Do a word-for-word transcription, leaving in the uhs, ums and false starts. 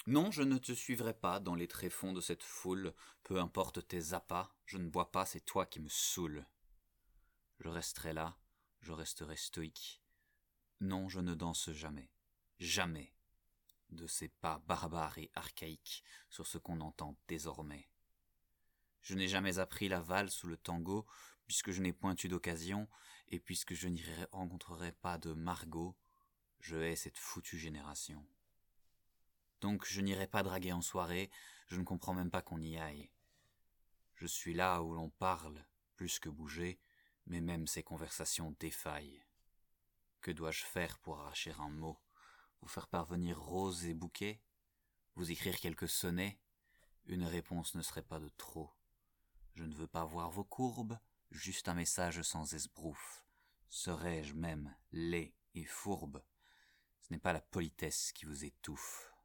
Non, je ne te suivrai pas dans les tréfonds de cette foule, peu importe tes appâts, je ne bois pas, c'est toi qui me saoules. Je resterai là, je resterai stoïque. Non, je ne danse jamais, jamais, de ces pas barbares et archaïques sur ce qu'on entend désormais. Je n'ai jamais appris la valse ou le tango, puisque je n'ai point eu d'occasion, et puisque je n'y rencontrerai pas de Margot, je hais cette foutue génération. Donc je n'irai pas draguer en soirée, je ne comprends même pas qu'on y aille. Je suis là où l'on parle, plus que bouger, mais même ces conversations défaillent. Que dois-je faire pour arracher un mot? Vous faire parvenir roses et bouquets? Vous écrire quelques sonnets? Une réponse ne serait pas de trop. Je ne veux pas voir vos courbes, juste un message sans esbrouf. Serais-je même laid et fourbe? Ce n'est pas la politesse qui vous étouffe.